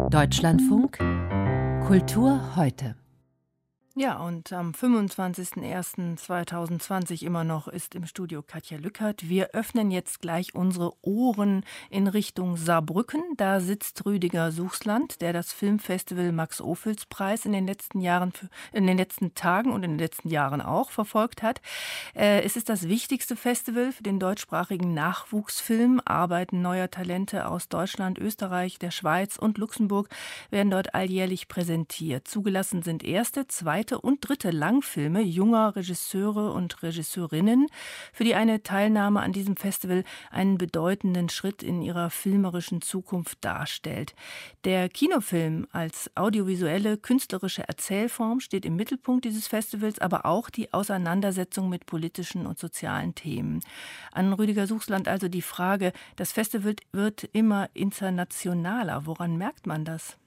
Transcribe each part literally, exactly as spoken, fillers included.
Deutschlandfunk Kultur heute. Ja, und am fünfundzwanzigsten ersten zweitausendzwanzig immer noch ist im Studio Katja Lückert. Wir öffnen jetzt gleich unsere Ohren in Richtung Saarbrücken. Da sitzt Rüdiger Suchsland, der das Filmfestival Max-Ophüls-Preis in den letzten Jahren, in den letzten Tagen und in den letzten Jahren auch verfolgt hat. Äh, es ist das wichtigste Festival für den deutschsprachigen Nachwuchsfilm. Arbeiten neuer Talente aus Deutschland, Österreich, der Schweiz und Luxemburg werden dort alljährlich präsentiert. Zugelassen sind erste, zweite und dritte Langfilme junger Regisseure und Regisseurinnen, für die eine Teilnahme an diesem Festival einen bedeutenden Schritt in ihrer filmerischen Zukunft darstellt. Der Kinofilm als audiovisuelle, künstlerische Erzählform steht im Mittelpunkt dieses Festivals, aber auch die Auseinandersetzung mit politischen und sozialen Themen. An Rüdiger Suchsland also die Frage, das Festival wird immer internationaler. Woran merkt man das?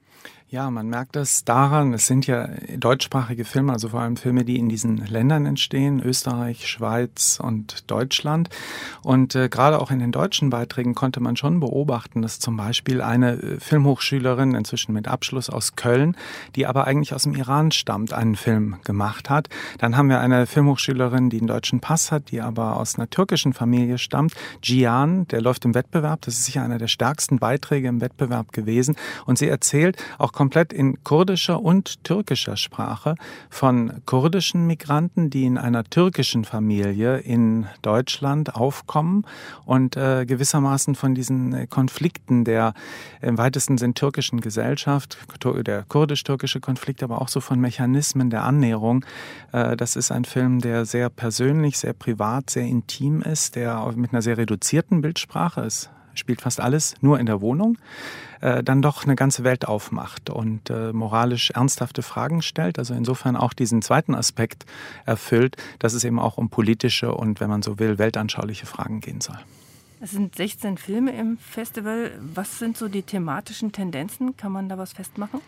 Ja, man merkt das daran, es sind ja deutschsprachige Filme, also vor allem Filme, die in diesen Ländern entstehen, Österreich, Schweiz und Deutschland. Und äh, gerade auch in den deutschen Beiträgen konnte man schon beobachten, dass zum Beispiel eine äh, Filmhochschülerin, inzwischen mit Abschluss aus Köln, die aber eigentlich aus dem Iran stammt, einen Film gemacht hat. Dann haben wir eine Filmhochschülerin, die einen deutschen Pass hat, die aber aus einer türkischen Familie stammt. Gian, der läuft im Wettbewerb, das ist sicher einer der stärksten Beiträge im Wettbewerb gewesen. Und sie erzählt auch komplett in kurdischer und türkischer Sprache von kurdischen Migranten, die in einer türkischen Familie in Deutschland aufkommen und äh, gewissermaßen von diesen Konflikten der im weitesten Sinn türkischen Gesellschaft, der kurdisch-türkische Konflikt, aber auch so von Mechanismen der Annäherung. Äh, das ist ein Film, der sehr persönlich, sehr privat, sehr intim ist, der mit einer sehr reduzierten Bildsprache ist. Spielt fast alles nur in der Wohnung, äh, dann doch eine ganze Welt aufmacht und äh, moralisch ernsthafte Fragen stellt. Also insofern auch diesen zweiten Aspekt erfüllt, dass es eben auch um politische und, wenn man so will, weltanschauliche Fragen gehen soll. Es sind sechzehn Filme im Festival. Was sind so die thematischen Tendenzen? Kann man da was festmachen?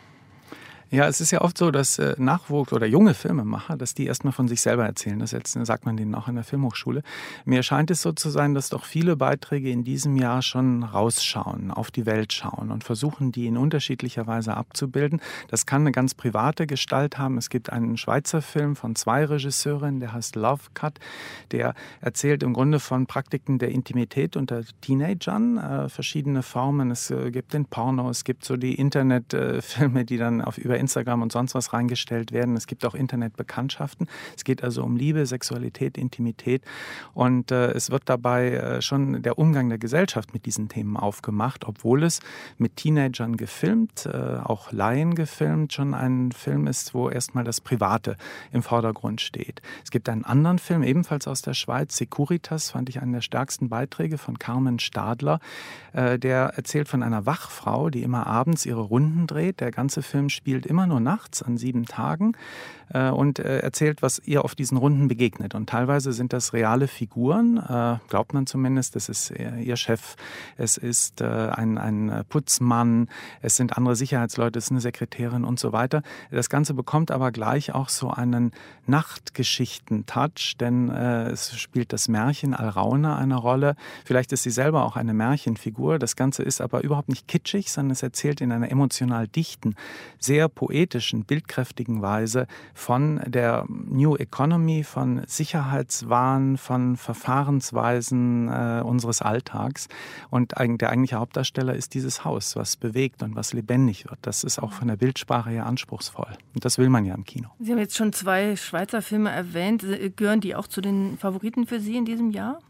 Ja, es ist ja oft so, dass äh, Nachwuchs- oder junge Filmemacher, dass die erstmal von sich selber erzählen. Das jetzt, sagt man denen auch in der Filmhochschule. Mir scheint es so zu sein, dass doch viele Beiträge in diesem Jahr schon rausschauen, auf die Welt schauen und versuchen, die in unterschiedlicher Weise abzubilden. Das kann eine ganz private Gestalt haben. Es gibt einen Schweizer Film von zwei Regisseurinnen, der heißt Love Cut. Der erzählt im Grunde von Praktiken der Intimität unter Teenagern, äh, verschiedene Formen. Es äh, gibt den Porno, es gibt so die Internetfilme, äh, die dann auf über Instagram und sonst was reingestellt werden. Es gibt auch Internetbekanntschaften. Es geht also um Liebe, Sexualität, Intimität und äh, es wird dabei äh, schon der Umgang der Gesellschaft mit diesen Themen aufgemacht, obwohl es mit Teenagern gefilmt, äh, auch Laien gefilmt, schon ein Film ist, wo erstmal das Private im Vordergrund steht. Es gibt einen anderen Film, ebenfalls aus der Schweiz, Securitas, fand ich einen der stärksten Beiträge von Carmen Stadler. Äh, der erzählt von einer Wachfrau, die immer abends ihre Runden dreht. Der ganze Film spielt immer nur nachts an sieben Tagen äh, und äh, erzählt, was ihr auf diesen Runden begegnet. Und teilweise sind das reale Figuren, äh, glaubt man zumindest, das ist äh, ihr Chef, es ist äh, ein, ein Putzmann, es sind andere Sicherheitsleute, es ist eine Sekretärin und so weiter. Das Ganze bekommt aber gleich auch so einen Nachtgeschichten-Touch, denn äh, es spielt das Märchen Alraune eine Rolle. Vielleicht ist sie selber auch eine Märchenfigur. Das Ganze ist aber überhaupt nicht kitschig, sondern es erzählt in einer emotional dichten, sehr poetischen, bildkräftigen Weise von der New Economy, von Sicherheitswahn, von Verfahrensweisen äh, unseres Alltags. Und der eigentliche Hauptdarsteller ist dieses Haus, was bewegt und was lebendig wird. Das ist auch von der Bildsprache her anspruchsvoll. Und das will man ja im Kino. Sie haben jetzt schon zwei Schweizer Filme erwähnt. Gehören die auch zu den Favoriten für Sie in diesem Jahr?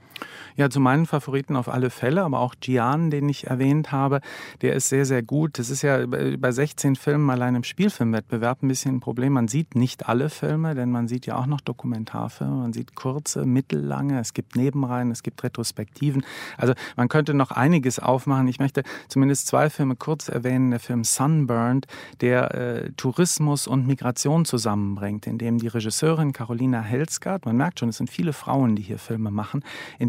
Ja, zu meinen Favoriten auf alle Fälle, aber auch Gian, den ich erwähnt habe, der ist sehr, sehr gut. Das ist ja bei sechzehn Filmen allein im Spielfilmwettbewerb ein bisschen ein Problem. Man sieht nicht alle Filme, denn man sieht ja auch noch Dokumentarfilme, man sieht kurze, mittellange, es gibt Nebenreihen, es gibt Retrospektiven. Also man könnte noch einiges aufmachen. Ich möchte zumindest zwei Filme kurz erwähnen. Der Film Sunburned, der äh, Tourismus und Migration zusammenbringt, in dem die Regisseurin Carolina Helsgaard, man merkt schon, es sind viele Frauen, die hier Filme machen, in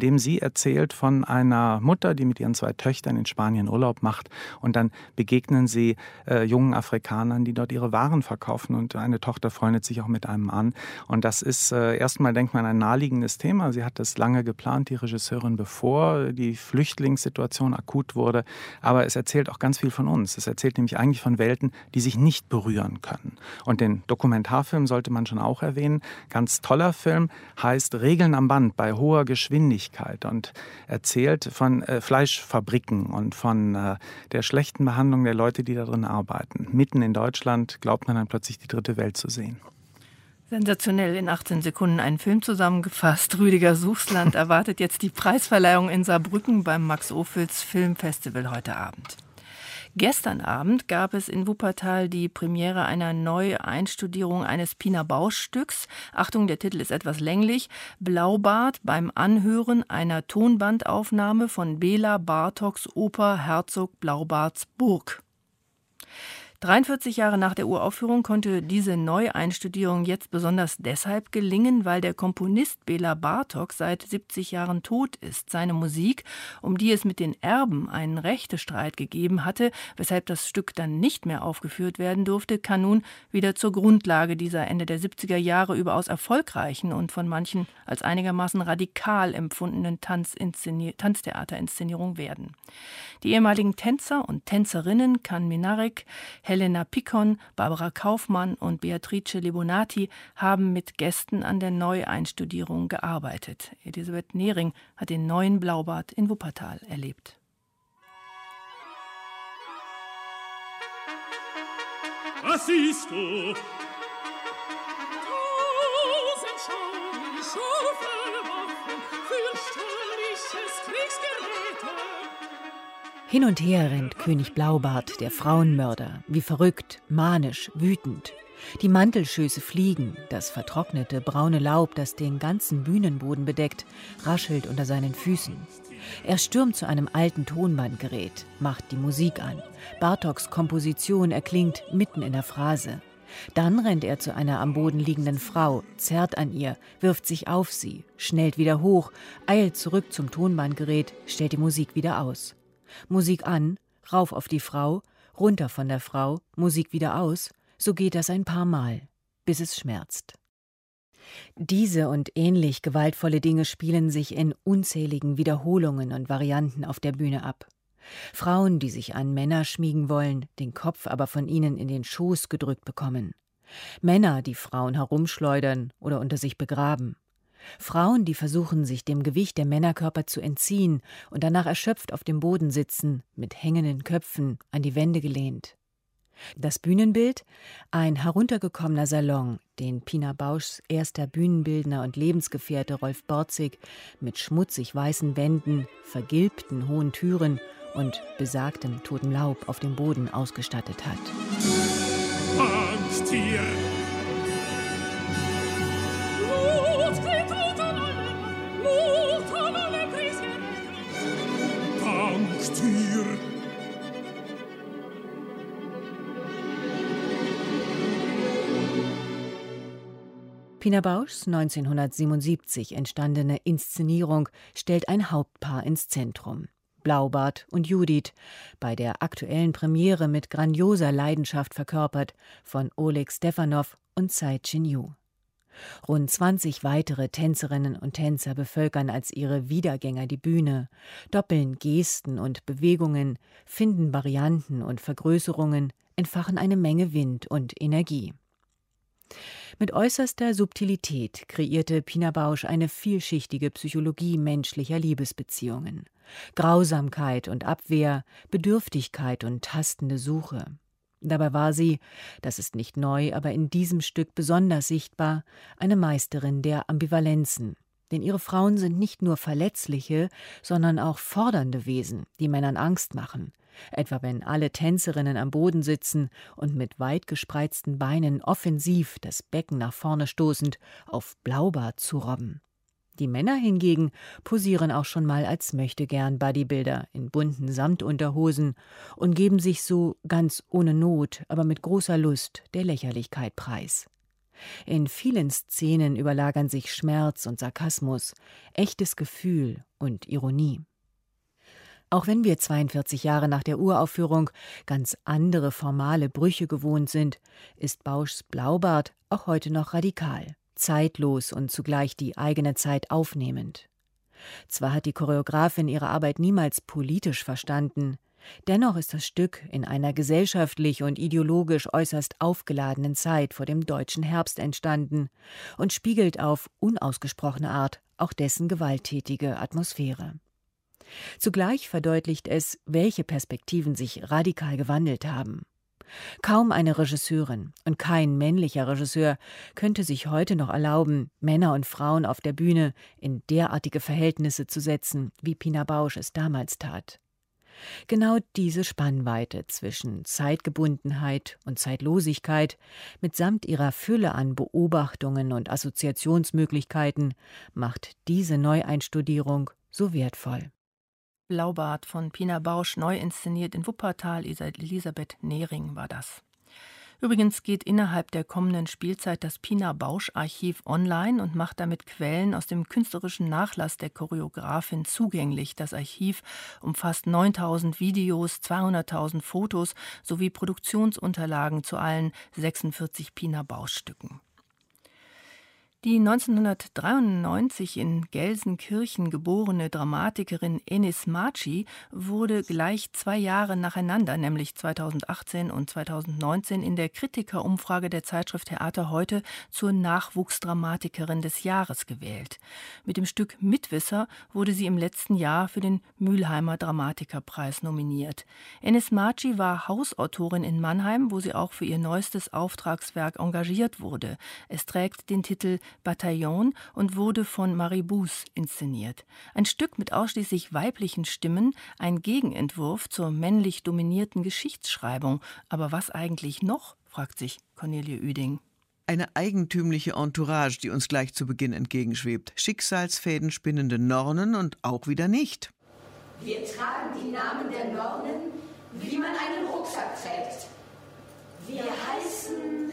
dem sie erzählt von einer Mutter, die mit ihren zwei Töchtern in Spanien Urlaub macht und dann begegnen sie äh, jungen Afrikanern, die dort ihre Waren verkaufen und eine Tochter freundet sich auch mit einem an. Und das ist äh, erstmal, denkt man, ein naheliegendes Thema. Sie hat das lange geplant, die Regisseurin, bevor die Flüchtlingssituation akut wurde. Aber es erzählt auch ganz viel von uns. Es erzählt nämlich eigentlich von Welten, die sich nicht berühren können. Und den Dokumentarfilm sollte man schon auch erwähnen. Ganz toller Film, heißt Regeln am Band bei hoher Geschwindigkeit und erzählt von äh, Fleischfabriken und von äh, der schlechten Behandlung der Leute, die da drin arbeiten. Mitten in Deutschland glaubt man dann plötzlich die dritte Welt zu sehen. Sensationell in achtzehn Sekunden einen Film zusammengefasst. Rüdiger Suchsland erwartet jetzt die Preisverleihung in Saarbrücken beim Max-Ophüls Filmfestival heute Abend. Gestern Abend gab es in Wuppertal die Premiere einer Neueinstudierung eines Pina Bausch-Stücks. Achtung, der Titel ist etwas länglich. Blaubart beim Anhören einer Tonbandaufnahme von Bela Bartoks Oper Herzog Blaubarts Burg. dreiundvierzig Jahre nach der Uraufführung konnte diese Neueinstudierung jetzt besonders deshalb gelingen, weil der Komponist Bela Bartok seit siebzig Jahren tot ist. Seine Musik, um die es mit den Erben einen Rechtestreit gegeben hatte, weshalb das Stück dann nicht mehr aufgeführt werden durfte, kann nun wieder zur Grundlage dieser Ende der siebziger Jahre überaus erfolgreichen und von manchen als einigermaßen radikal empfundenen Tanztheaterinszenierung werden. Die ehemaligen Tänzer und Tänzerinnen Can Minarek, Helena Picon, Barbara Kaufmann und Beatrice Libonati haben mit Gästen an der Neueinstudierung gearbeitet. Elisabeth Nehring hat den neuen Blaubart in Wuppertal erlebt. Was siehst du? Hin und her rennt König Blaubart, der Frauenmörder, wie verrückt, manisch, wütend. Die Mantelschöße fliegen, das vertrocknete braune Laub, das den ganzen Bühnenboden bedeckt, raschelt unter seinen Füßen. Er stürmt zu einem alten Tonbandgerät, macht die Musik an. Bartoks Komposition erklingt mitten in der Phrase. Dann rennt er zu einer am Boden liegenden Frau, zerrt an ihr, wirft sich auf sie, schnellt wieder hoch, eilt zurück zum Tonbandgerät, stellt die Musik wieder aus. Musik an, rauf auf die Frau, runter von der Frau, Musik wieder aus, so geht das ein paar Mal, bis es schmerzt. Diese und ähnlich gewaltvolle Dinge spielen sich in unzähligen Wiederholungen und Varianten auf der Bühne ab. Frauen, die sich an Männer schmiegen wollen, den Kopf aber von ihnen in den Schoß gedrückt bekommen. Männer, die Frauen herumschleudern oder unter sich begraben. Frauen, die versuchen, sich dem Gewicht der Männerkörper zu entziehen und danach erschöpft auf dem Boden sitzen, mit hängenden Köpfen, an die Wände gelehnt. Das Bühnenbild? Ein heruntergekommener Salon, den Pina Bauschs erster Bühnenbildner und Lebensgefährte Rolf Borzig mit schmutzig weißen Wänden, vergilbten hohen Türen und besagtem totem Laub auf dem Boden ausgestattet hat. Angsttier! Angsttier! Pina Bauschs neunzehnhundertsiebenundsiebzig entstandene Inszenierung stellt ein Hauptpaar ins Zentrum. Blaubart und Judith, bei der aktuellen Premiere mit grandioser Leidenschaft verkörpert von Oleg Stefanov und Tsai Chin-Yu. Rund zwanzig weitere Tänzerinnen und Tänzer bevölkern als ihre Wiedergänger die Bühne, doppeln Gesten und Bewegungen, finden Varianten und Vergrößerungen, entfachen eine Menge Wind und Energie. Mit äußerster Subtilität kreierte Pina Bausch eine vielschichtige Psychologie menschlicher Liebesbeziehungen. Grausamkeit und Abwehr, Bedürftigkeit und tastende Suche. Dabei war sie, das ist nicht neu, aber in diesem Stück besonders sichtbar, eine Meisterin der Ambivalenzen. Denn ihre Frauen sind nicht nur verletzliche, sondern auch fordernde Wesen, die Männern Angst machen. Etwa wenn alle Tänzerinnen am Boden sitzen und mit weit gespreizten Beinen offensiv, das Becken nach vorne stoßend, auf Blaubart zurobben. Die Männer hingegen posieren auch schon mal als Möchtegern-Bodybuilder in bunten Samtunterhosen und geben sich so ganz ohne Not, aber mit großer Lust der Lächerlichkeit preis. In vielen Szenen überlagern sich Schmerz und Sarkasmus, echtes Gefühl und Ironie. Auch wenn wir zweiundvierzig Jahre nach der Uraufführung ganz andere formale Brüche gewohnt sind, ist Bauschs Blaubart auch heute noch radikal, zeitlos und zugleich die eigene Zeit aufnehmend. Zwar hat die Choreografin ihre Arbeit niemals politisch verstanden, dennoch ist das Stück in einer gesellschaftlich und ideologisch äußerst aufgeladenen Zeit vor dem deutschen Herbst entstanden und spiegelt auf unausgesprochene Art auch dessen gewalttätige Atmosphäre. Zugleich verdeutlicht es, welche Perspektiven sich radikal gewandelt haben. Kaum eine Regisseurin und kein männlicher Regisseur könnte sich heute noch erlauben, Männer und Frauen auf der Bühne in derartige Verhältnisse zu setzen, wie Pina Bausch es damals tat. Genau diese Spannweite zwischen Zeitgebundenheit und Zeitlosigkeit mitsamt ihrer Fülle an Beobachtungen und Assoziationsmöglichkeiten macht diese Neueinstudierung so wertvoll. Blaubart von Pina Bausch, neu inszeniert in Wuppertal. Elisabeth Nehring war das. Übrigens geht innerhalb der kommenden Spielzeit das Pina Bausch Archiv online und macht damit Quellen aus dem künstlerischen Nachlass der Choreografin zugänglich. Das Archiv umfasst neuntausend Videos, zweihunderttausend Fotos sowie Produktionsunterlagen zu allen sechsundvierzig Pina Bausch Stücken. Die neunzehnhundertdreiundneunzig in Gelsenkirchen geborene Dramatikerin Enis Marci wurde gleich zwei Jahre nacheinander, nämlich zweitausendachtzehn und zweitausendneunzehn, in der Kritikerumfrage der Zeitschrift Theater heute zur Nachwuchsdramatikerin des Jahres gewählt. Mit dem Stück Mitwisser wurde sie im letzten Jahr für den Mülheimer Dramatikerpreis nominiert. Enis Marci war Hausautorin in Mannheim, wo sie auch für ihr neuestes Auftragswerk engagiert wurde. Es trägt den Titel Bataillon und wurde von Marie Buß inszeniert. Ein Stück mit ausschließlich weiblichen Stimmen, ein Gegenentwurf zur männlich dominierten Geschichtsschreibung. Aber was eigentlich noch, fragt sich Cornelie Ueding. Eine eigentümliche Entourage, die uns gleich zu Beginn entgegenschwebt. Schicksalsfäden spinnende Nornen und auch wieder nicht. Wir tragen die Namen der Nornen, wie man einen Rucksack trägt. Wir heißen...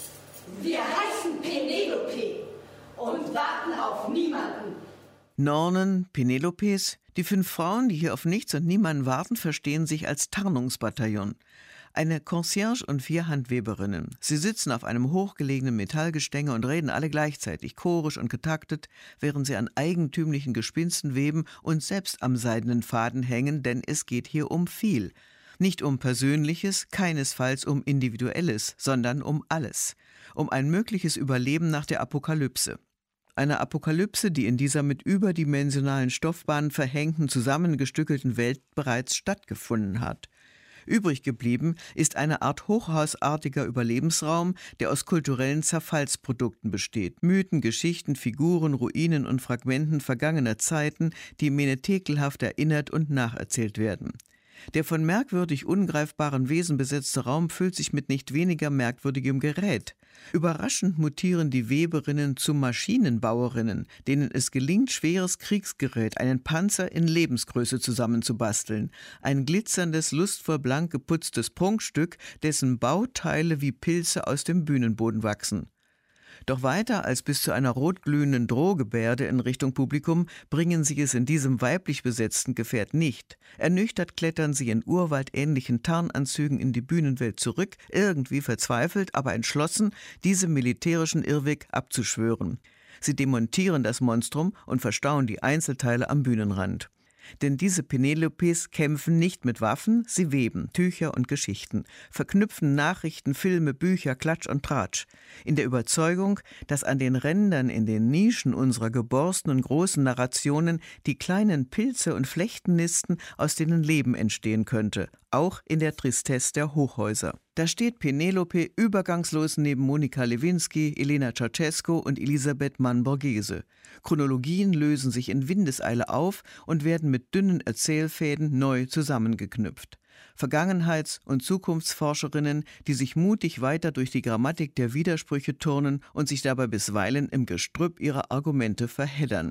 Wir heißen Penelope und warten auf niemanden. Nornen, Penelopes, die fünf Frauen, die hier auf nichts und niemanden warten, verstehen sich als Tarnungsbataillon. Eine Concierge und vier Handweberinnen. Sie sitzen auf einem hochgelegenen Metallgestänge und reden alle gleichzeitig, chorisch und getaktet, während sie an eigentümlichen Gespinsten weben und selbst am seidenen Faden hängen, denn es geht hier um viel. Nicht um Persönliches, keinesfalls um Individuelles, sondern um alles. Um ein mögliches Überleben nach der Apokalypse. Eine Apokalypse, die in dieser mit überdimensionalen Stoffbahnen verhängten, zusammengestückelten Welt bereits stattgefunden hat. Übrig geblieben ist eine Art hochhausartiger Überlebensraum, der aus kulturellen Zerfallsprodukten besteht. Mythen, Geschichten, Figuren, Ruinen und Fragmenten vergangener Zeiten, die menetekelhaft erinnert und nacherzählt werden. Der von merkwürdig ungreifbaren Wesen besetzte Raum füllt sich mit nicht weniger merkwürdigem Gerät. Überraschend mutieren die Weberinnen zu Maschinenbauerinnen, denen es gelingt, schweres Kriegsgerät, einen Panzer in Lebensgröße zusammenzubasteln. Ein glitzerndes, lustvoll blank geputztes Prunkstück, dessen Bauteile wie Pilze aus dem Bühnenboden wachsen. Doch weiter als bis zu einer rotglühenden Drohgebärde in Richtung Publikum bringen sie es in diesem weiblich besetzten Gefährt nicht. Ernüchtert klettern sie in urwaldähnlichen Tarnanzügen in die Bühnenwelt zurück, irgendwie verzweifelt, aber entschlossen, diesem militärischen Irrweg abzuschwören. Sie demontieren das Monstrum und verstauen die Einzelteile am Bühnenrand. Denn diese Penelopes kämpfen nicht mit Waffen, sie weben Tücher und Geschichten, verknüpfen Nachrichten, Filme, Bücher, Klatsch und Tratsch, in der Überzeugung, dass an den Rändern, in den Nischen unserer geborstenen großen Narrationen die kleinen Pilze und Flechtennisten, aus denen Leben entstehen könnte, auch in der Tristesse der Hochhäuser. Da steht Penelope übergangslos neben Monika Lewinsky, Elena Ceausescu und Elisabeth Mann-Borghese. Chronologien lösen sich in Windeseile auf und werden mit dünnen Erzählfäden neu zusammengeknüpft. Vergangenheits- und Zukunftsforscherinnen, die sich mutig weiter durch die Grammatik der Widersprüche turnen und sich dabei bisweilen im Gestrüpp ihrer Argumente verheddern.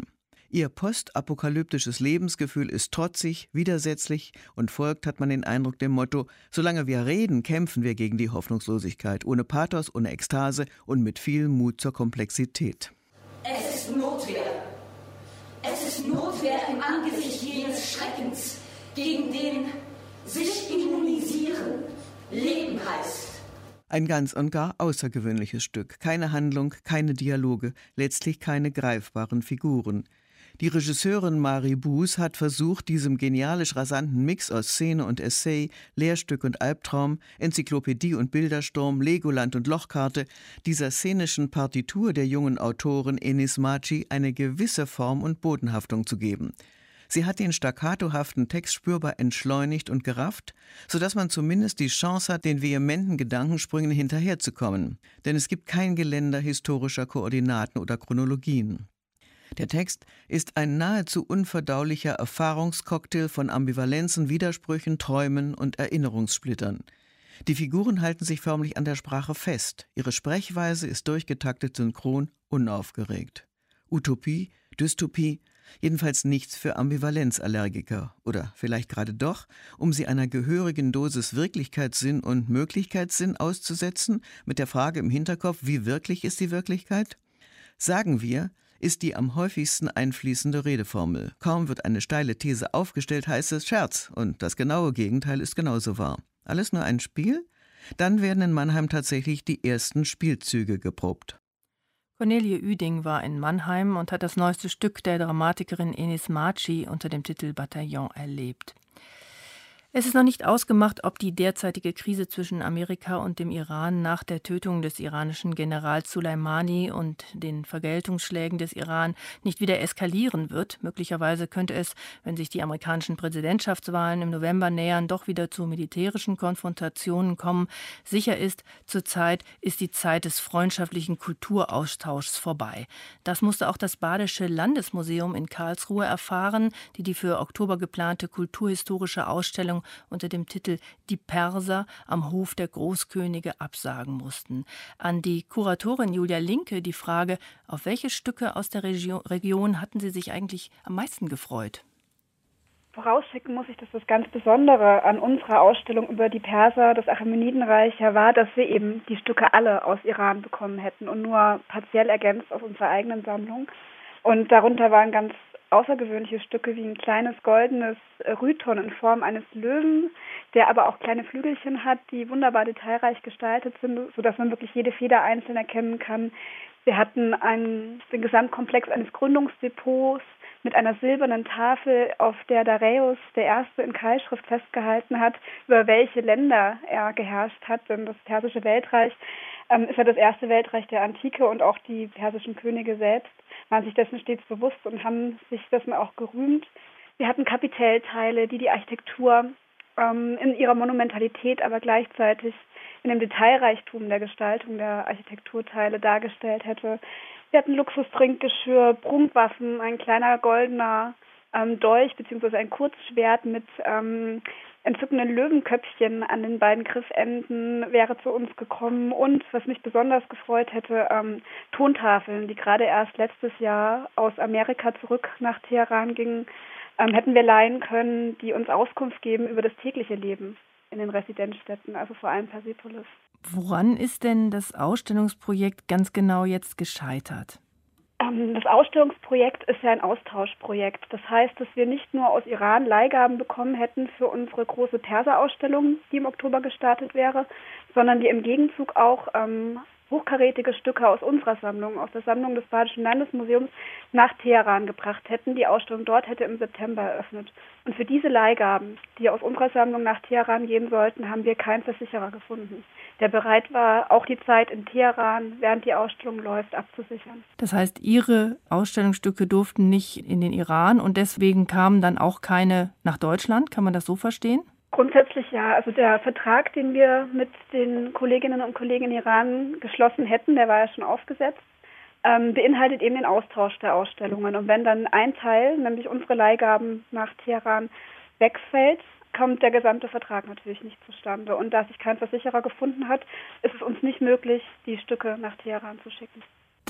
Ihr postapokalyptisches Lebensgefühl ist trotzig, widersetzlich und folgt, hat man den Eindruck, dem Motto: Solange wir reden, kämpfen wir gegen die Hoffnungslosigkeit, ohne Pathos, ohne Ekstase und mit viel Mut zur Komplexität. Es ist Notwehr. Es ist Notwehr im Angesicht jenes Schreckens, gegen den sich immunisieren Leben heißt. Ein ganz und gar außergewöhnliches Stück. Keine Handlung, keine Dialoge, letztlich keine greifbaren Figuren. Die Regisseurin Marie Buß hat versucht, diesem genialisch rasanten Mix aus Szene und Essay, Lehrstück und Albtraum, Enzyklopädie und Bildersturm, Legoland und Lochkarte, dieser szenischen Partitur der jungen Autorin Enis Maci eine gewisse Form und Bodenhaftung zu geben. Sie hat den staccatohaften Text spürbar entschleunigt und gerafft, sodass man zumindest die Chance hat, den vehementen Gedankensprüngen hinterherzukommen. Denn es gibt kein Geländer historischer Koordinaten oder Chronologien. Der Text ist ein nahezu unverdaulicher Erfahrungscocktail von Ambivalenzen, Widersprüchen, Träumen und Erinnerungssplittern. Die Figuren halten sich förmlich an der Sprache fest. Ihre Sprechweise ist durchgetaktet, synchron, unaufgeregt. Utopie, Dystopie, jedenfalls nichts für Ambivalenzallergiker. Oder vielleicht gerade doch, um sie einer gehörigen Dosis Wirklichkeitssinn und Möglichkeitssinn auszusetzen, mit der Frage im Hinterkopf: Wie wirklich ist die Wirklichkeit? Sagen wir, ist die am häufigsten einfließende Redeformel. Kaum wird eine steile These aufgestellt, heißt es Scherz, und das genaue Gegenteil ist genauso wahr. Alles nur ein Spiel? Dann werden in Mannheim tatsächlich die ersten Spielzüge geprobt. Cornelie Ueding war in Mannheim und hat das neueste Stück der Dramatikerin Enis Maci unter dem Titel Bataillon erlebt. Es ist noch nicht ausgemacht, ob die derzeitige Krise zwischen Amerika und dem Iran nach der Tötung des iranischen Generals Soleimani und den Vergeltungsschlägen des Iran nicht wieder eskalieren wird. Möglicherweise könnte es, wenn sich die amerikanischen Präsidentschaftswahlen im November nähern, doch wieder zu militärischen Konfrontationen kommen. Sicher ist, zurzeit ist die Zeit des freundschaftlichen Kulturaustauschs vorbei. Das musste auch das Badische Landesmuseum in Karlsruhe erfahren, die die für Oktober geplante kulturhistorische Ausstellung unter dem Titel »Die Perser am Hof der Großkönige« absagen mussten. An die Kuratorin Julia Linke die Frage: Auf welche Stücke aus der Regio- Region hatten Sie sich eigentlich am meisten gefreut? Vorausschicken muss ich, dass das ganz Besondere an unserer Ausstellung über die Perser, das Achämenidenreich, ja war, dass wir eben die Stücke alle aus Iran bekommen hätten und nur partiell ergänzt aus unserer eigenen Sammlung. Und darunter waren ganz außergewöhnliche Stücke wie ein kleines goldenes Rüton in Form eines Löwen, der aber auch kleine Flügelchen hat, die wunderbar detailreich gestaltet sind, sodass man wirklich jede Feder einzeln erkennen kann. Wir hatten einen, den Gesamtkomplex eines Gründungsdepots mit einer silbernen Tafel, auf der Dareios der Erste in Keilschrift festgehalten hat, über welche Länder er geherrscht hat. Denn das persische Weltreich ähm, ist ja das erste Weltreich der Antike und auch die persischen Könige selbst waren sich dessen stets bewusst und haben sich dessen auch gerühmt. Wir hatten Kapitellteile, die die Architektur ähm, in ihrer Monumentalität, aber gleichzeitig in dem Detailreichtum der Gestaltung der Architekturteile dargestellt hätte. Wir hatten Luxustrinkgeschirr, Prunkwaffen, ein kleiner goldener ähm, Dolch bzw. ein Kurzschwert mit ähm, entzückenden Löwenköpfchen an den beiden Griffenden wäre zu uns gekommen. Und was mich besonders gefreut hätte, ähm, Tontafeln, die gerade erst letztes Jahr aus Amerika zurück nach Teheran gingen, ähm, hätten wir leihen können, die uns Auskunft geben über das tägliche Leben in den Residenzstädten, also vor allem Persepolis. Woran ist denn das Ausstellungsprojekt ganz genau jetzt gescheitert? Das Ausstellungsprojekt ist ja ein Austauschprojekt. Das heißt, dass wir nicht nur aus Iran Leihgaben bekommen hätten für unsere große Perser-Ausstellung, die im Oktober gestartet wäre, sondern wir im Gegenzug auch ähm, hochkarätige Stücke aus unserer Sammlung, aus der Sammlung des Badischen Landesmuseums, nach Teheran gebracht hätten. Die Ausstellung dort hätte im September eröffnet. Und für diese Leihgaben, die aus unserer Sammlung nach Teheran gehen sollten, haben wir keinen Versicherer gefunden, der bereit war, auch die Zeit in Teheran, während die Ausstellung läuft, abzusichern. Das heißt, Ihre Ausstellungsstücke durften nicht in den Iran und deswegen kamen dann auch keine nach Deutschland? Kann man das so verstehen? Grundsätzlich ja. Also der Vertrag, den wir mit den Kolleginnen und Kollegen in Iran geschlossen hätten, der war ja schon aufgesetzt, ähm, beinhaltet eben den Austausch der Ausstellungen. Und wenn dann ein Teil, nämlich unsere Leihgaben nach Teheran, wegfällt, kommt der gesamte Vertrag natürlich nicht zustande. Und da sich kein Versicherer gefunden hat, ist es uns nicht möglich, die Stücke nach Teheran zu schicken.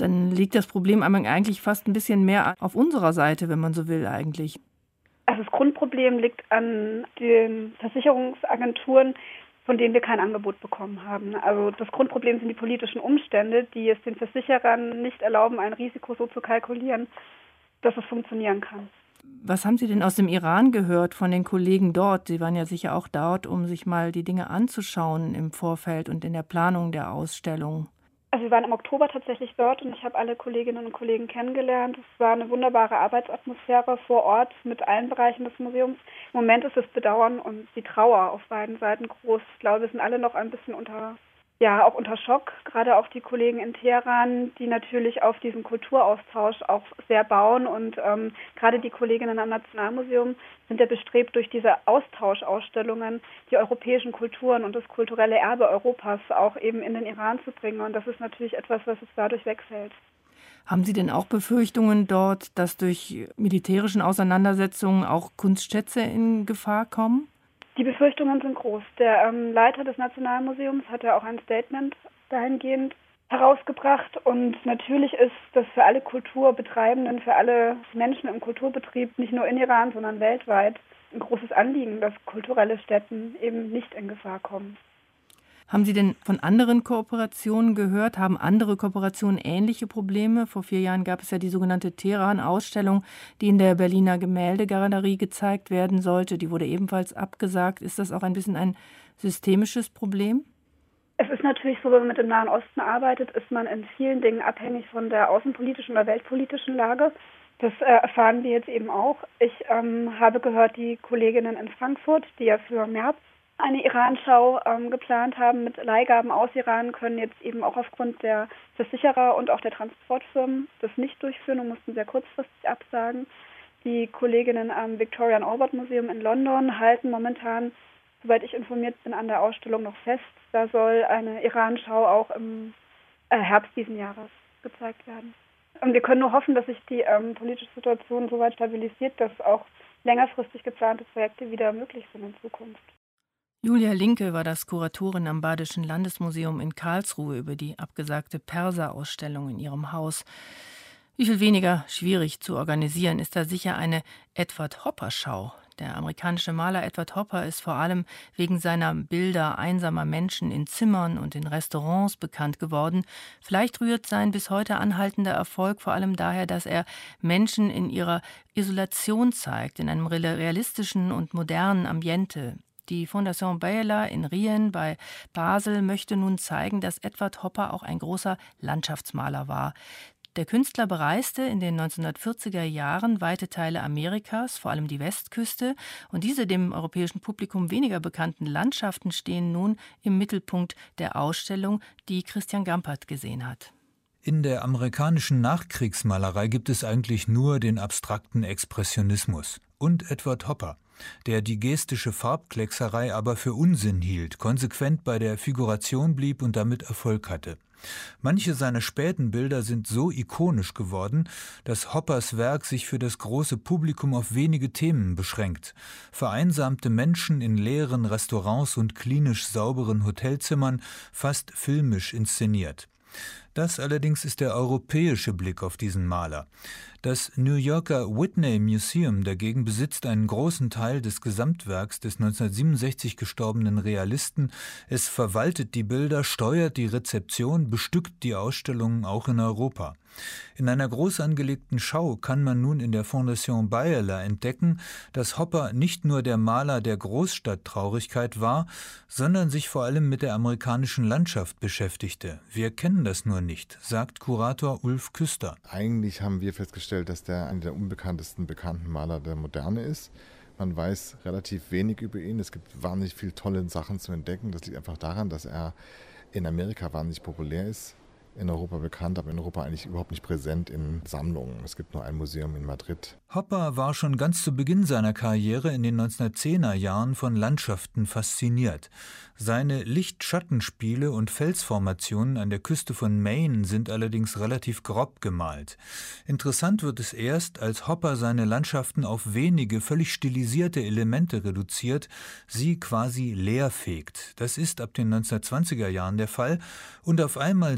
Dann liegt das Problem eigentlich fast ein bisschen mehr auf unserer Seite, wenn man so will eigentlich. Also das Grundproblem liegt an den Versicherungsagenturen, von denen wir kein Angebot bekommen haben. Also das Grundproblem sind die politischen Umstände, die es den Versicherern nicht erlauben, ein Risiko so zu kalkulieren, dass es funktionieren kann. Was haben Sie denn aus dem Iran gehört von den Kollegen dort? Sie waren ja sicher auch dort, um sich mal die Dinge anzuschauen im Vorfeld und in der Planung der Ausstellung. Also wir waren im Oktober tatsächlich dort und ich habe alle Kolleginnen und Kollegen kennengelernt. Es war eine wunderbare Arbeitsatmosphäre vor Ort mit allen Bereichen des Museums. Im Moment ist das Bedauern und die Trauer auf beiden Seiten groß. Ich glaube, wir sind alle noch ein bisschen unter, ja, auch unter Schock. Gerade auch die Kollegen in Teheran, die natürlich auf diesen Kulturaustausch auch sehr bauen. Und ähm, gerade die Kolleginnen am Nationalmuseum sind ja bestrebt, durch diese Austauschausstellungen die europäischen Kulturen und das kulturelle Erbe Europas auch eben in den Iran zu bringen. Und das ist natürlich etwas, was es dadurch wegfällt. Haben Sie denn auch Befürchtungen dort, dass durch militärischen Auseinandersetzungen auch Kunstschätze in Gefahr kommen? Die Befürchtungen sind groß. Der ähm, Leiter des Nationalmuseums hat ja auch ein Statement dahingehend herausgebracht. Und natürlich ist das für alle Kulturbetreibenden, für alle Menschen im Kulturbetrieb, nicht nur in Iran, sondern weltweit, ein großes Anliegen, dass kulturelle Stätten eben nicht in Gefahr kommen. Haben Sie denn von anderen Kooperationen gehört? Haben andere Kooperationen ähnliche Probleme? Vor vier Jahren gab es ja die sogenannte Teheran-Ausstellung, die in der Berliner Gemäldegalerie gezeigt werden sollte. Die wurde ebenfalls abgesagt. Ist das auch ein bisschen ein systemisches Problem? Es ist natürlich so, wenn man mit dem Nahen Osten arbeitet, ist man in vielen Dingen abhängig von der außenpolitischen oder weltpolitischen Lage. Das äh, erfahren wir jetzt eben auch. Ich ähm, habe gehört, die Kolleginnen in Frankfurt, die ja für März eine Iran-Schau ähm, geplant haben mit Leihgaben aus Iran, können jetzt eben auch aufgrund der Versicherer und auch der Transportfirmen das nicht durchführen und mussten sehr kurzfristig absagen. Die Kolleginnen am Victoria and Albert Museum in London halten momentan, soweit ich informiert bin, an der Ausstellung noch fest. Da soll eine Iran-Schau auch im äh, Herbst diesen Jahres gezeigt werden. Und wir können nur hoffen, dass sich die ähm, politische Situation so weit stabilisiert, dass auch längerfristig geplante Projekte wieder möglich sind in Zukunft. Julia Linke war das Kuratorin am Badischen Landesmuseum in Karlsruhe über die abgesagte Perser-Ausstellung in ihrem Haus. Wie viel weniger schwierig zu organisieren ist da sicher eine Edward-Hopper-Schau. Der amerikanische Maler Edward Hopper ist vor allem wegen seiner Bilder einsamer Menschen in Zimmern und in Restaurants bekannt geworden. Vielleicht rührt sein bis heute anhaltender Erfolg vor allem daher, dass er Menschen in ihrer Isolation zeigt, in einem realistischen und modernen Ambiente. Die Fondation Bayerler in Rien bei Basel möchte nun zeigen, dass Edward Hopper auch ein großer Landschaftsmaler war. Der Künstler bereiste in den neunzehnhundertvierziger Jahren weite Teile Amerikas, vor allem die Westküste, und diese dem europäischen Publikum weniger bekannten Landschaften stehen nun im Mittelpunkt der Ausstellung, die Christian Gampert gesehen hat. In der amerikanischen Nachkriegsmalerei gibt es eigentlich nur den abstrakten Expressionismus und Edward Hopper, der die gestische Farbkleckserei aber für Unsinn hielt, konsequent bei der Figuration blieb und damit Erfolg hatte. Manche seiner späten Bilder sind so ikonisch geworden, dass Hoppers Werk sich für das große Publikum auf wenige Themen beschränkt. Vereinsamte Menschen in leeren Restaurants und klinisch sauberen Hotelzimmern, fast filmisch inszeniert. Das allerdings ist der europäische Blick auf diesen Maler. Das New Yorker Whitney Museum dagegen besitzt einen großen Teil des Gesamtwerks des neunzehnhundertsiebenundsechzig gestorbenen Realisten. Es verwaltet die Bilder, steuert die Rezeption, bestückt die Ausstellungen auch in Europa. In einer groß angelegten Schau kann man nun in der Fondation Bayerler entdecken, dass Hopper nicht nur der Maler der Großstadttraurigkeit war, sondern sich vor allem mit der amerikanischen Landschaft beschäftigte. Wir kennen das nur nicht, sagt Kurator Ulf Küster. Eigentlich haben wir festgestellt, dass der einer der unbekanntesten bekannten Maler der Moderne ist. Man weiß relativ wenig über ihn. Es gibt wahnsinnig viele tolle Sachen zu entdecken. Das liegt einfach daran, dass er in Amerika wahnsinnig populär ist. In Europa bekannt, aber in Europa eigentlich überhaupt nicht präsent in Sammlungen. Es gibt nur ein Museum in Madrid. Hopper war schon ganz zu Beginn seiner Karriere in den neunzehnhundertzehner Jahren von Landschaften fasziniert. Seine Licht-Schattenspiele und Felsformationen an der Küste von Maine sind allerdings relativ grob gemalt. Interessant wird es erst, als Hopper seine Landschaften auf wenige, völlig stilisierte Elemente reduziert, sie quasi leerfegt. Das ist ab den neunzehnhundertzwanziger Jahren der Fall und auf einmal sieht man,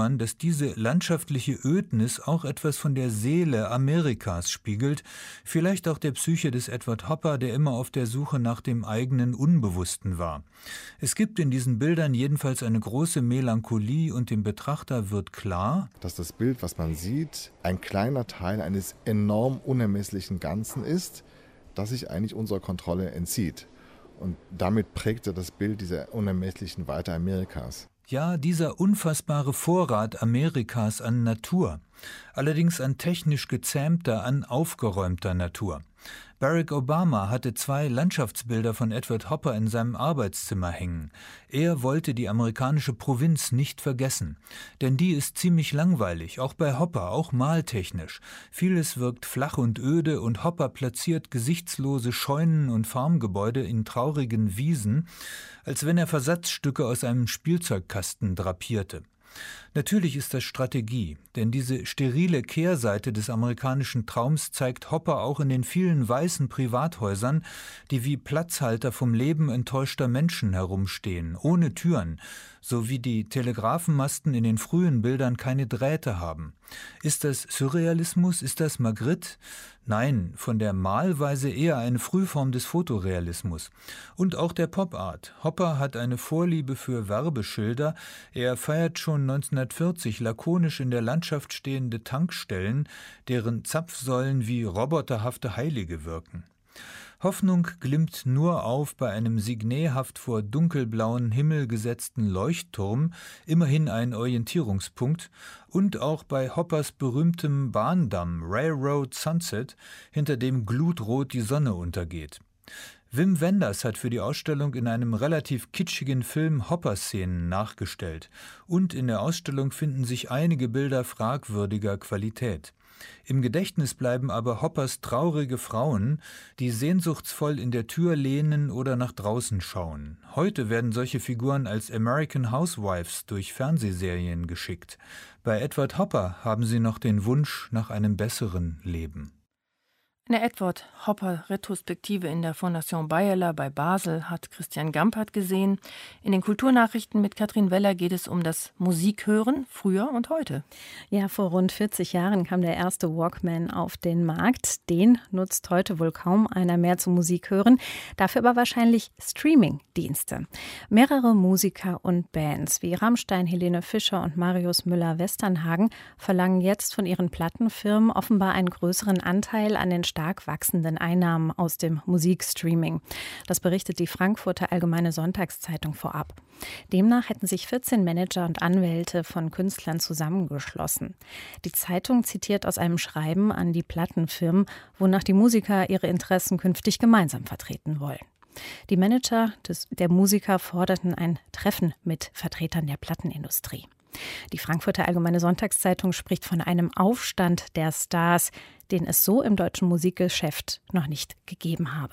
Figuren, dass diese landschaftliche Ödnis auch etwas von der Seele Amerikas spiegelt, vielleicht auch der Psyche des Edward Hopper, der immer auf der Suche nach dem eigenen Unbewussten war. Es gibt in diesen Bildern jedenfalls eine große Melancholie und dem Betrachter wird klar, dass das Bild, was man sieht, ein kleiner Teil eines enorm unermesslichen Ganzen ist, das sich eigentlich unserer Kontrolle entzieht. Und damit prägt er das Bild dieser unermesslichen Weite Amerikas. Ja, dieser unfassbare Vorrat Amerikas an Natur, allerdings an technisch gezähmter, an aufgeräumter Natur. Barack Obama hatte zwei Landschaftsbilder von Edward Hopper in seinem Arbeitszimmer hängen. Er wollte die amerikanische Provinz nicht vergessen. Denn die ist ziemlich langweilig, auch bei Hopper, auch maltechnisch. Vieles wirkt flach und öde und Hopper platziert gesichtslose Scheunen und Farmgebäude in traurigen Wiesen, als wenn er Versatzstücke aus einem Spielzeugkasten drapierte. Natürlich ist das Strategie, denn diese sterile Kehrseite des amerikanischen Traums zeigt Hopper auch in den vielen weißen Privathäusern, die wie Platzhalter vom Leben enttäuschter Menschen herumstehen, ohne Türen, so wie die Telegrafenmasten in den frühen Bildern keine Drähte haben. Ist das Surrealismus? Ist das Magritte? Nein, von der Malweise eher eine Frühform des Fotorealismus. Und auch der Pop-Art. Hopper hat eine Vorliebe für Werbeschilder. Er feiert schon neunzehnhundertvierzig lakonisch in der Landschaft stehende Tankstellen, deren Zapfsäulen wie roboterhafte Heilige wirken. Hoffnung glimmt nur auf bei einem signeehaft vor dunkelblauen Himmel gesetzten Leuchtturm, immerhin ein Orientierungspunkt, und auch bei Hoppers berühmtem Bahndamm Railroad Sunset, hinter dem glutrot die Sonne untergeht. Wim Wenders hat für die Ausstellung in einem relativ kitschigen Film Hopper-Szenen nachgestellt, und in der Ausstellung finden sich einige Bilder fragwürdiger Qualität. Im Gedächtnis bleiben aber Hoppers traurige Frauen, die sehnsuchtsvoll in der Tür lehnen oder nach draußen schauen. Heute werden solche Figuren als American Housewives durch Fernsehserien geschickt. Bei Edward Hopper haben sie noch den Wunsch nach einem besseren Leben. Eine Edward Hopper-Retrospektive in der Fondation Bayerler bei Basel hat Christian Gampert gesehen. In den Kulturnachrichten mit Katrin Weller geht es um das Musikhören früher und heute. Ja, vor rund vierzig Jahren kam der erste Walkman auf den Markt. Den nutzt heute wohl kaum einer mehr zum Musikhören, dafür aber wahrscheinlich Streaming-Dienste. Mehrere Musiker und Bands wie Rammstein, Helene Fischer und Marius Müller-Westernhagen verlangen jetzt von ihren Plattenfirmen offenbar einen größeren Anteil an den stark wachsenden Einnahmen aus dem Musikstreaming. Das berichtet die Frankfurter Allgemeine Sonntagszeitung vorab. Demnach hätten sich vierzehn Manager und Anwälte von Künstlern zusammengeschlossen. Die Zeitung zitiert aus einem Schreiben an die Plattenfirmen, wonach die Musiker ihre Interessen künftig gemeinsam vertreten wollen. Die Manager des, der Musiker forderten ein Treffen mit Vertretern der Plattenindustrie. Die Frankfurter Allgemeine Sonntagszeitung spricht von einem Aufstand der Stars, den es so im deutschen Musikgeschäft noch nicht gegeben habe.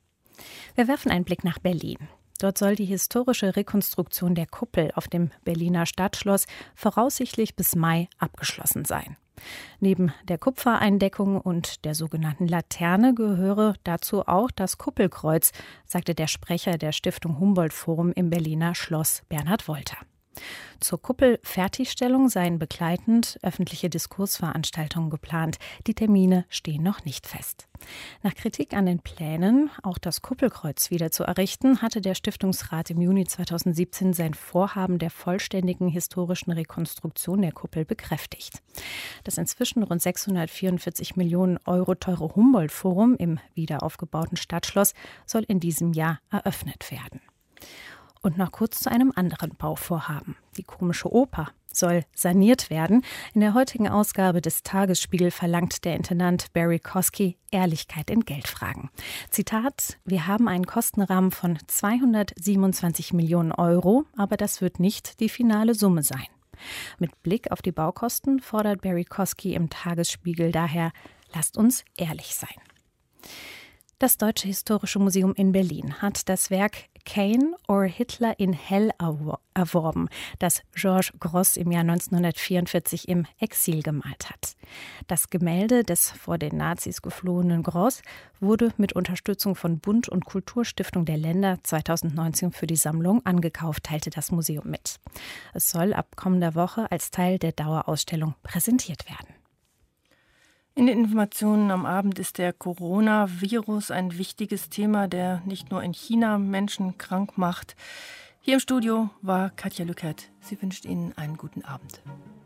Wir werfen einen Blick nach Berlin. Dort soll die historische Rekonstruktion der Kuppel auf dem Berliner Stadtschloss voraussichtlich bis Mai abgeschlossen sein. Neben der Kupfereindeckung und der sogenannten Laterne gehöre dazu auch das Kuppelkreuz, sagte der Sprecher der Stiftung Humboldt Forum im Berliner Schloss, Bernhard Wolter. Zur Kuppelfertigstellung seien begleitend öffentliche Diskursveranstaltungen geplant. Die Termine stehen noch nicht fest. Nach Kritik an den Plänen, auch das Kuppelkreuz wieder zu errichten, hatte der Stiftungsrat im Juni zweitausendsiebzehn sein Vorhaben der vollständigen historischen Rekonstruktion der Kuppel bekräftigt. Das inzwischen rund sechshundertvierundvierzig Millionen Euro teure Humboldt-Forum im wiederaufgebauten Stadtschloss soll in diesem Jahr eröffnet werden. Und noch kurz zu einem anderen Bauvorhaben. Die Komische Oper soll saniert werden. In der heutigen Ausgabe des Tagesspiegel verlangt der Intendant Barry Kosky Ehrlichkeit in Geldfragen. Zitat: Wir haben einen Kostenrahmen von zweihundertsiebenundzwanzig Millionen Euro, aber das wird nicht die finale Summe sein. Mit Blick auf die Baukosten fordert Barry Kosky im Tagesspiegel daher: Lasst uns ehrlich sein. Das Deutsche Historische Museum in Berlin hat das Werk Cain or Hitler in Hell erworben, das Georges Grosz im Jahr neunzehnhundertvierundvierzig im Exil gemalt hat. Das Gemälde des vor den Nazis geflohenen Grosz wurde mit Unterstützung von Bund und Kulturstiftung der Länder zweitausendneunzehn für die Sammlung angekauft, teilte das Museum mit. Es soll ab kommender Woche als Teil der Dauerausstellung präsentiert werden. In den Informationen am Abend ist der Coronavirus ein wichtiges Thema, der nicht nur in China Menschen krank macht. Hier im Studio war Katja Lückert. Sie wünscht Ihnen einen guten Abend.